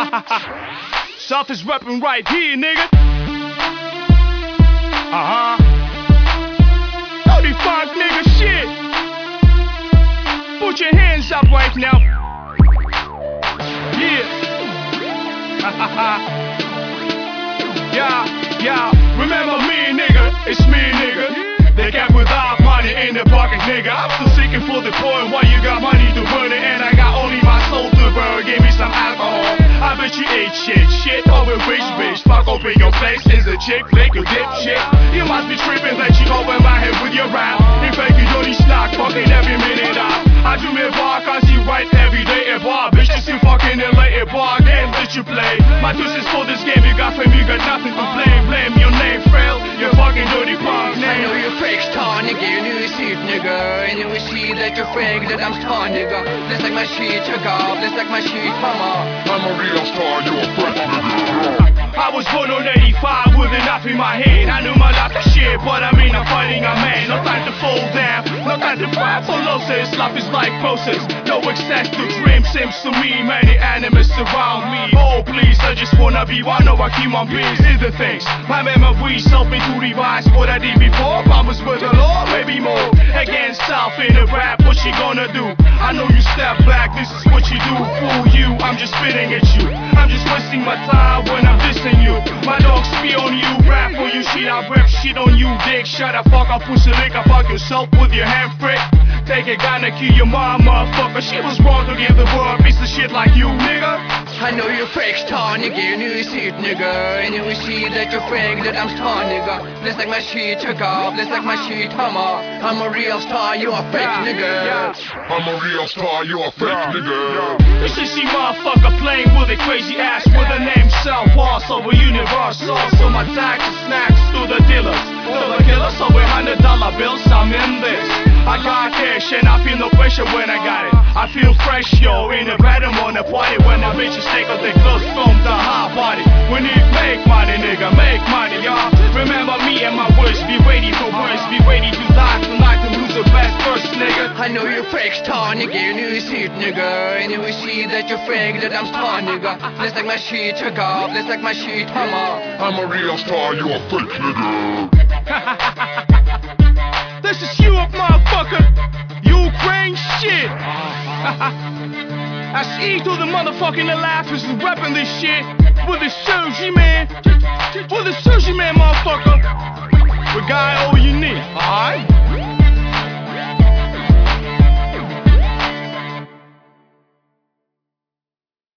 South is reppin' right here, nigga. 35, nigga, shit. Put your hands up right now. Yeah. Yeah. Remember me, nigga. It's me, nigga. They kept without money in the pocket, nigga. I'm still seeking for the point while you got money to burn it, and I got only my soul to burn. Give me some alcohol. I bet you ate shit over rich bitch. Fuck open your face, is a chick flick, you dipshit. You must be tripping that you over my head with your rap. In fact, you don't need snack, fucking every minute up. I do me a bar, cause you right every day a bar. Bitch, you still fucking in late a bar game that you play. My deuces for this game, you got fame, you got nothing to blame. Blame your name, frail, you fucking dirty punk name. I know you're fake star, nigga, you knew you see it, nigga. And you will see that you're fake, that I'm star, nigga. Bless like my shit took off, bless like my shit, mama. I'm a real star, you a fake nigga. I was born on 85 with enough in my head. I knew my life was shit, but I mean I'm fighting a man. No time to fall down, no time to fight for losses. Life is like process, no access to dreams. Seems to me many enemies surround me. Oh please, I just wanna be one of our human beings. Is the things my memories help me to revise what I did before. Promise with the law, maybe more. Against self in the rap, what you gonna do? I know you step back, this is what you do. Fool you, I'm just spitting at you. I'm just wasting my time when I'm dissing you. My dogs spit on you, rap for you, shit, I rap shit on you, dick. Shut the fuck up, pussy lick, I fuck yourself with your hand frick. Take a gun to kill your mom, motherfucker. She was wrong to give the world a piece of shit like you, nigga. I know you're fake star, nigga, you knew you see it, nigga. And you will see that you're fake, that I'm star, nigga. Bless like my shit took off, bless like my shit, hammer. I'm a real star, you a fake, nigga. I'm a real star, you a fake nigga. You should see motherfucker playing with a crazy ass with a name South Boss over Universal. So my tax and snacks to the dealers, to the killers over $100 bills. I'm in this. I got cash and I feel no pressure when I got it. I feel fresh, yo, in the bedroom on the party when the bitches take off their clothes from the hot body. We need make money, nigga, make money, y'all. Remember me and my words, be ready for words, be ready to die tonight to lose the best first, nigga. I know you're fake star, nigga, you knew you see it, nigga. And you will see that you're fake, that I'm star, nigga. Bless like my shit took off, bless like my shit, hammer. I'm a real star, you a fake nigga. This is you up, motherfucker. Ukraine shit. That's E to the motherfucking laugh is rapping this shit with the Sushi man. With the Sushi man, motherfucker. We got all you need, alright?